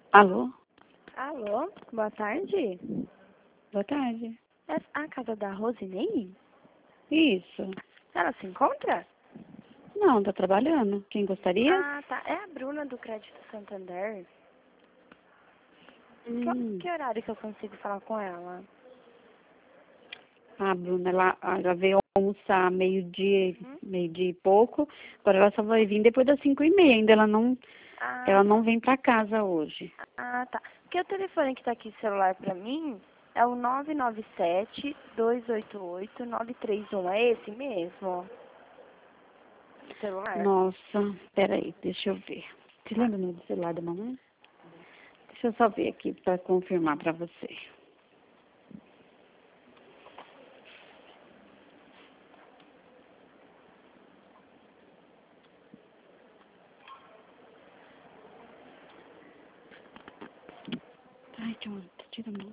Alô? Alô, boa tarde. Boa tarde. É a casa da Rosinei? Isso. Ela se encontra? Não, tá trabalhando. Quem gostaria? Ah, tá. É a Bruna do Crédito Santander. Hum. Que horário que eu consigo falar com ela? A Bruna, ela veio almoçar meio-dia, Uhum. meio-dia e pouco. Agora ela só vai vir depois das 5h30. Ainda ela não vem pra casa hoje. Tá. Porque o telefone que tá aqui celular pra mim é o 997-288-931. É esse mesmo? O celular? Nossa, peraí, deixa eu ver. Você lembra o número do celular da mamãe? Deixa eu só ver aqui pra confirmar pra você. Ai, John, tira a mão.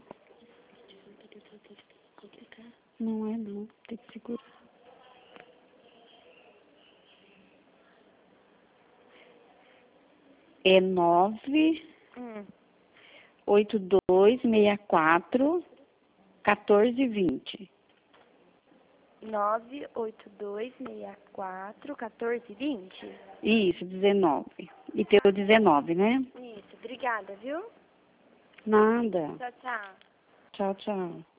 Não é não, tem que segurar. É 98264-1420. 98264-1420? Isso, 19. E tem o 19, né? Isso, obrigada, viu? Nada. Tchau, tchau. Tchau, tchau.